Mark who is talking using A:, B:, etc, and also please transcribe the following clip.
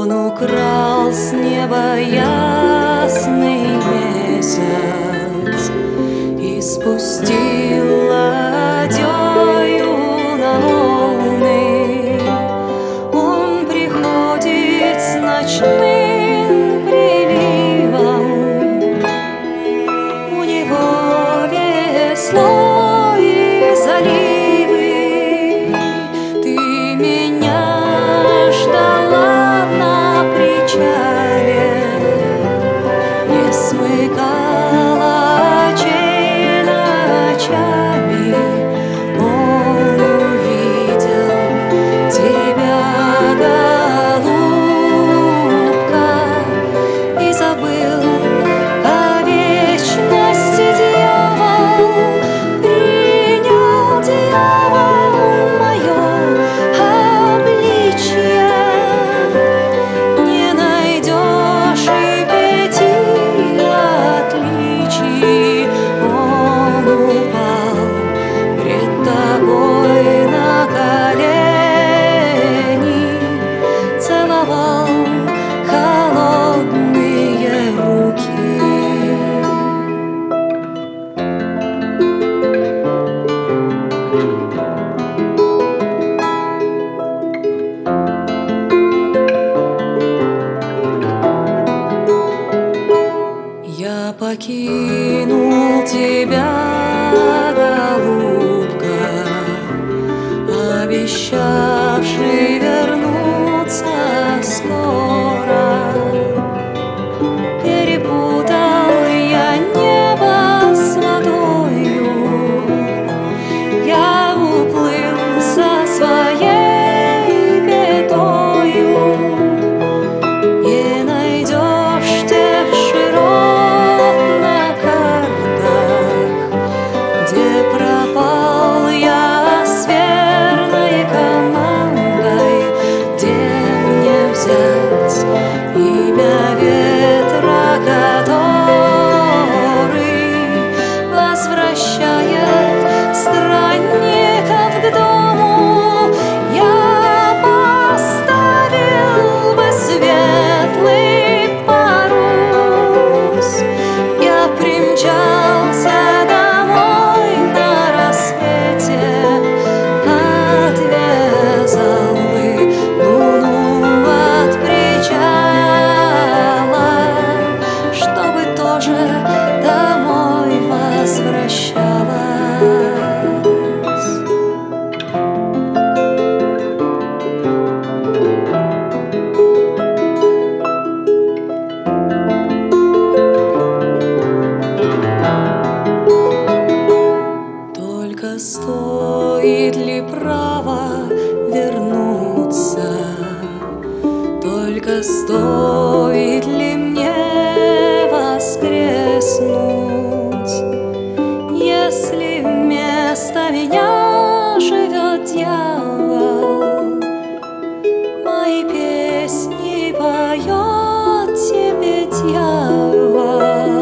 A: Он украл с неба ясный месяц и спустил ладьёю на волны. Он приходит с ночным приливом, у него весло и заливы. Ты меня ждала на причале, не смыкала очей ночами. Он увидел тебя, голубка, и забыл о вечности. Дьявол принял, дьявол, мое обличье. Не найдешь и 5 отличий. Он упал пред тобой на колени, целовал холодные руки. Я покинул тебя, голубка, обещавший вернуться скоро. Перепутал я небо с водою, я уплыл со своей бедою. Не найдешь тех широт на картах, где пропал я с верной командой, где мне взять имя ветра, который возвращает странников к дому. Я поставил бы светлый парус, я примчался домой на рассвете, отрезал бы луну от причала, чтобы тоже домой возвращалась. Только стоит ли право вернуться, только стоит ли мне воскреснуть, если вместо меня живет дьявол, мои песни поет тебе дьявол.